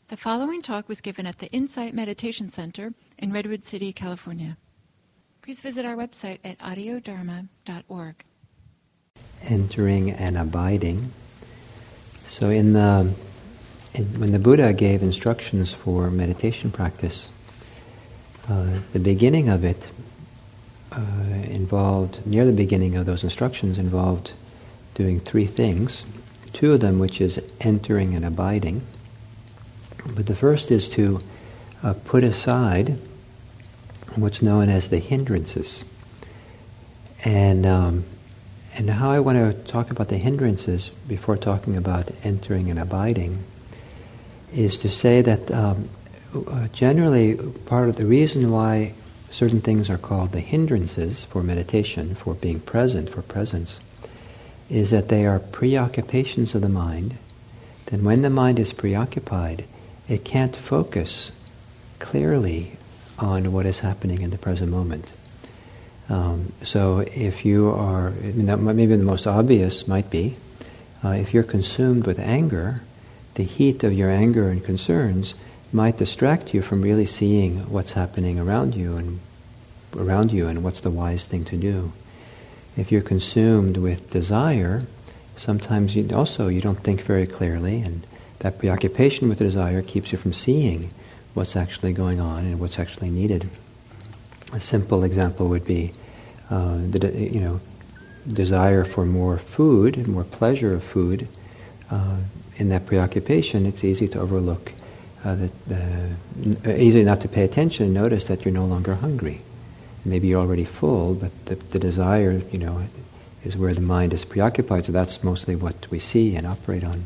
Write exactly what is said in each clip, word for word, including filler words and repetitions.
The following talk was given at the Insight Meditation Center in Redwood City, California. Please visit our website at audio dharma dot org. Entering and abiding. So in the in, when the Buddha gave instructions for meditation practice, uh, the beginning of it uh, involved, near the beginning of those instructions involved doing three things. Two of them which is entering and abiding. But the first is to uh, put aside what's known as the hindrances. And um, and how I want to talk about the hindrances before talking about entering and abiding is to say that um, uh, generally part of the reason why certain things are called the hindrances for meditation, for being present, for presence, is that they are preoccupations of the mind. Then when the mind is preoccupied, it can't focus clearly on what is happening in the present moment. Um, so if you are, I mean, that maybe the most obvious might be, uh, if you're consumed with anger, the heat of your anger and concerns might distract you from really seeing what's happening around you and around you and what's the wise thing to do. If you're consumed with desire, sometimes you also you don't think very clearly, and that preoccupation with the desire keeps you from seeing what's actually going on and what's actually needed. A simple example would be uh, the de- you know desire for more food, more pleasure of food. Uh, in that preoccupation, it's easy to overlook, uh, the, the, easy not to pay attention and notice that you're no longer hungry. Maybe you're already full, but the, the desire, you know, is where the mind is preoccupied. So that's mostly what we see and operate on.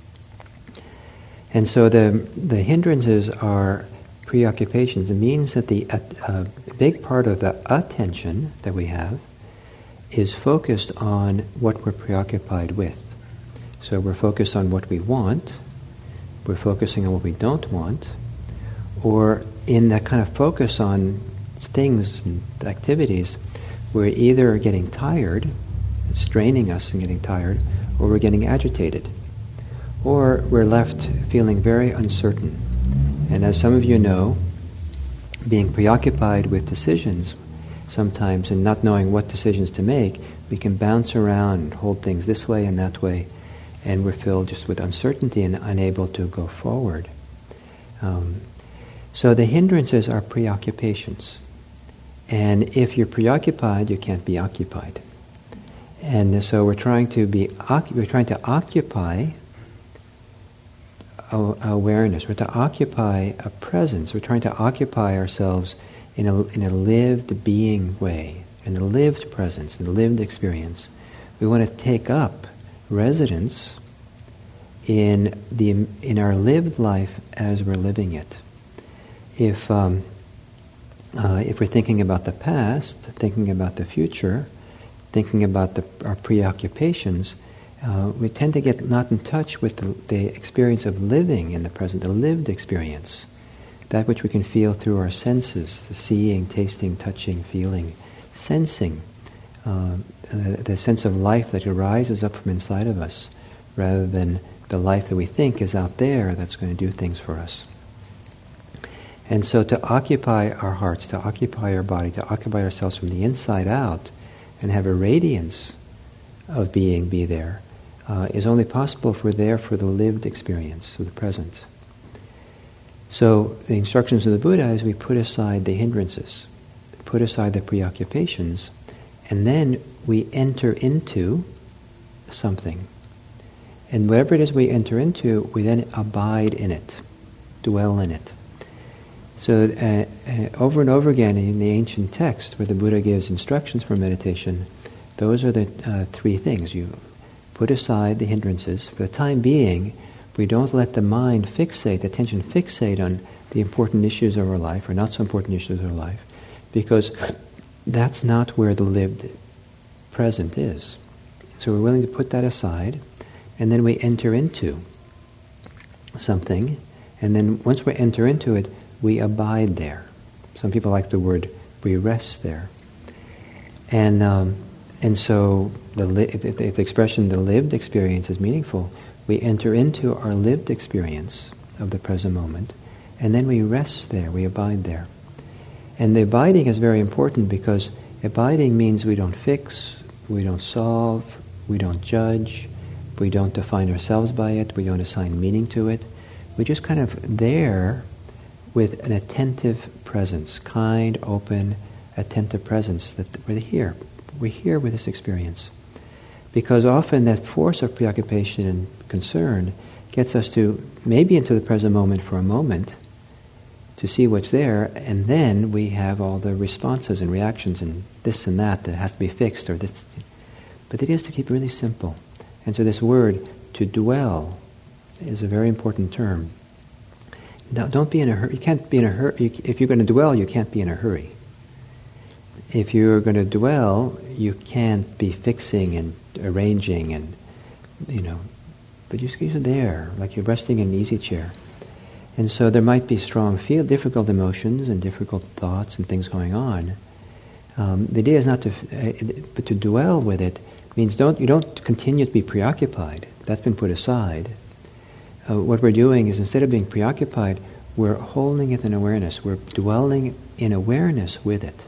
And so the the hindrances are preoccupations. It means that the uh, big part of the attention that we have is focused on what we're preoccupied with. So we're focused on what we want, we're focusing on what we don't want, or in that kind of focus on things and activities, we're either getting tired, it's straining us and getting tired, or we're getting agitated. Or we're left feeling very uncertain. And as some of you know, being preoccupied with decisions sometimes and not knowing what decisions to make, we can bounce around and hold things this way and that way, and we're filled just with uncertainty and unable to go forward. Um, so the hindrances are preoccupations. And if you're preoccupied, you can't be occupied. And so we're trying to be we're trying to occupy awareness. We're to occupy a presence. We're trying to occupy ourselves in a in a lived being way, in a lived presence, in a lived experience. We want to take up residence in the in our lived life as we're living it. If um, uh, if we're thinking about the past, thinking about the future, thinking about the, our preoccupations, Uh, we tend to get not in touch with the, the experience of living in the present, the lived experience, that which we can feel through our senses, the seeing, tasting, touching, feeling, sensing, uh, the, the sense of life that arises up from inside of us, rather than the life that we think is out there that's going to do things for us. And so to occupy our hearts, to occupy our body, to occupy ourselves from the inside out, and have a radiance of being be there, Uh, is only possible if we're there for the lived experience of the present. So the instructions of the Buddha is we put aside the hindrances, put aside the preoccupations, and then we enter into something. And whatever it is we enter into, we then abide in it, dwell in it. So uh, uh, over and over again in the ancient text where the Buddha gives instructions for meditation, those are the uh, three things. You put aside the hindrances. For the time being, we don't let the mind fixate, the attention fixate on the important issues of our life, or not so important issues of our life, because that's not where the lived present is. So we're willing to put that aside, and then we enter into something, and then once we enter into it, we abide there. Some people like the word, we rest there. And um, and so the li- if, if the expression the lived experience is meaningful, we enter into our lived experience of the present moment, and then we rest there, we abide there. And the abiding is very important because abiding means we don't fix, we don't solve, we don't judge, we don't define ourselves by it, we don't assign meaning to it. We're just kind of there with an attentive presence, kind, open, attentive presence that we're here. We're here with this experience. Because often that force of preoccupation and concern gets us to maybe into the present moment for a moment to see what's there, and then we have all the responses and reactions and this and that that has to be fixed or this. But it is to keep it really simple. And so this word, to dwell, is a very important term. Now, don't be in a hurry. You can't be in a hurry. If you're going to dwell, you can't be in a hurry. If you're going to dwell, you can't be fixing and arranging and, you know, but you're there, like you're resting in an easy chair. And so there might be strong, feel difficult emotions and difficult thoughts and things going on. Um, the idea is not to, uh, but to dwell with it means don't you don't continue to be preoccupied. That's been put aside. Uh, what we're doing is instead of being preoccupied, we're holding it in awareness. We're dwelling in awareness with it.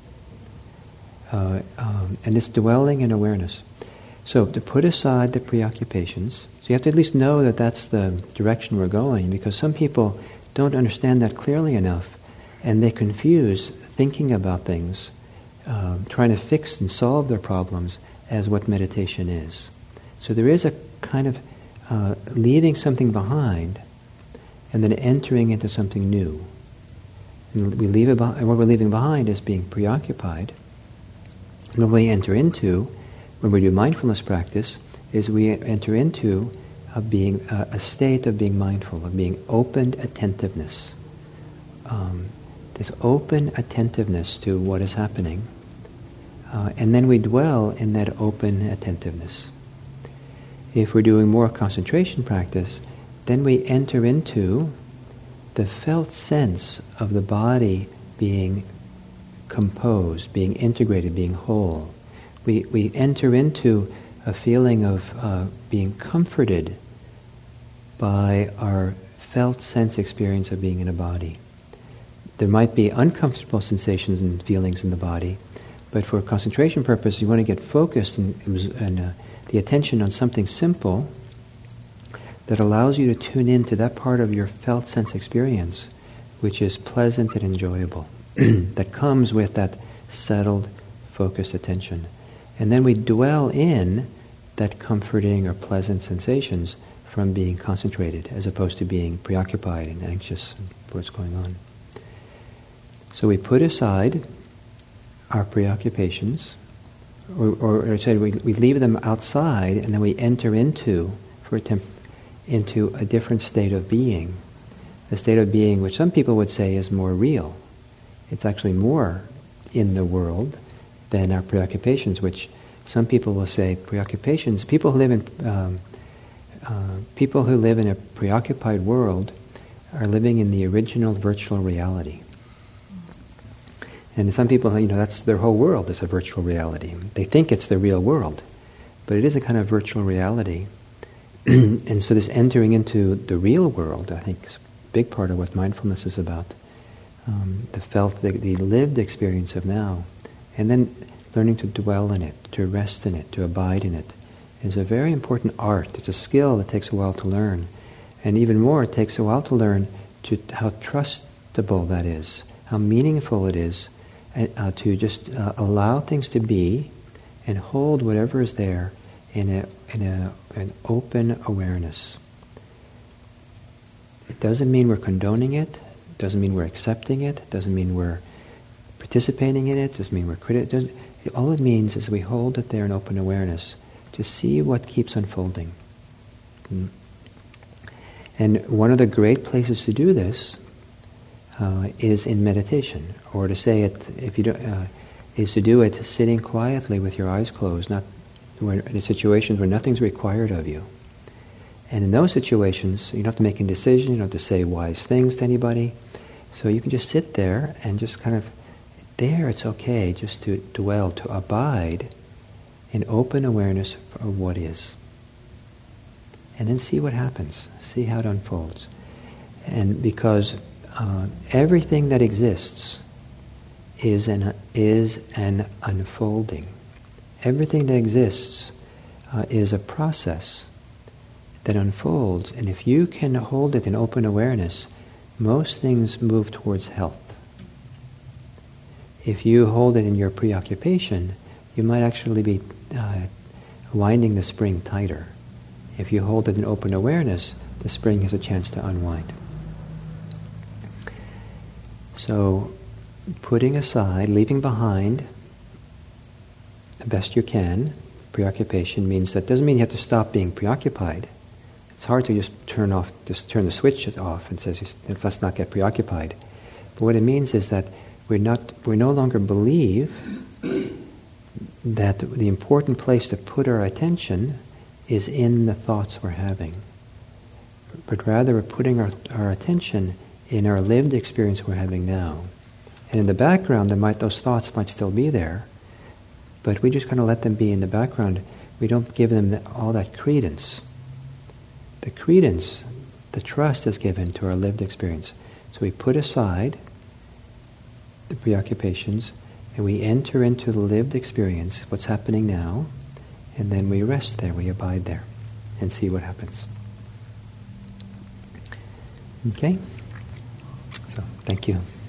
Uh, um, and it's dwelling in awareness. So to put aside the preoccupations, so you have to at least know that that's the direction we're going, because some people don't understand that clearly enough, and they confuse thinking about things, uh, trying to fix and solve their problems as what meditation is. So there is a kind of uh, leaving something behind and then entering into something new. And we leave it behind, and what we're leaving behind is being preoccupied. And what we enter into when we do mindfulness practice is we enter into a being uh, a state of being mindful, of being open attentiveness. Um, this open attentiveness to what is happening. Uh, and then we dwell in that open attentiveness. If we're doing more concentration practice, then we enter into the felt sense of the body being composed, being integrated, being whole. We we enter into a feeling of uh, being comforted by our felt sense experience of being in a body. There might be uncomfortable sensations and feelings in the body, but for concentration purpose, you want to get focused and, and uh, the attention on something simple that allows you to tune into that part of your felt sense experience, which is pleasant and enjoyable, that comes with that settled, focused attention. And then we dwell in that comforting or pleasant sensations from being concentrated, as opposed to being preoccupied and anxious for what's going on. So we put aside our preoccupations, or, or, or say we, we leave them outside, and then we enter into, for a temp, into a different state of being, a state of being which some people would say is more real. It's actually more in the world than our preoccupations, which some people will say preoccupations. People who live in um, uh, people who live in a preoccupied world are living in the original virtual reality. And some people, you know, that's their whole world is a virtual reality. They think it's the real world, but it is a kind of virtual reality. And so this entering into the real world, I think, is a big part of what mindfulness is about. Um, the felt, the, the lived experience of now. And then learning to dwell in it, to rest in it, to abide in it, is a very important art. It's a skill that takes a while to learn. And even more, it takes a while to learn to how trustable that is, how meaningful it is, and, uh, to just uh, allow things to be and hold whatever is there in a in a an open awareness. It doesn't mean we're condoning it. It doesn't mean we're accepting it. It doesn't mean we're participating in it. It doesn't mean we're critical. All it means is we hold it there in open awareness to see what keeps unfolding. Mm. And one of the great places to do this uh, is in meditation, or to say it, if you don't, uh, is to do it sitting quietly with your eyes closed, not where, in situations where nothing's required of you. And in those situations, you don't have to make a decision, you don't have to say wise things to anybody. So you can just sit there and just kind of, there it's okay just to dwell, to abide in open awareness of what is. And then see what happens, see how it unfolds. And because uh, everything that exists is an, is an unfolding. Everything that exists uh, is a process that unfolds. And if you can hold it in open awareness, most things move towards health. If you hold it in your preoccupation, you might actually be uh, winding the spring tighter. If you hold it in open awareness, the spring has a chance to unwind. So, putting aside, leaving behind the best you can, preoccupation means that doesn't mean you have to stop being preoccupied. It's hard to just turn off, just turn the switch off and says, let's not get preoccupied. But what it means is that we're not, we no longer believe that the important place to put our attention is in the thoughts we're having, but rather we're putting our, our attention in our lived experience we're having now. And in the background, there might, those thoughts might still be there, but we just kind of let them be in the background. We don't give them the, all that credence. The credence, the trust is given to our lived experience. So we put aside the preoccupations and we enter into the lived experience, what's happening now, and then we rest there, we abide there, and see what happens. Okay? So, thank you.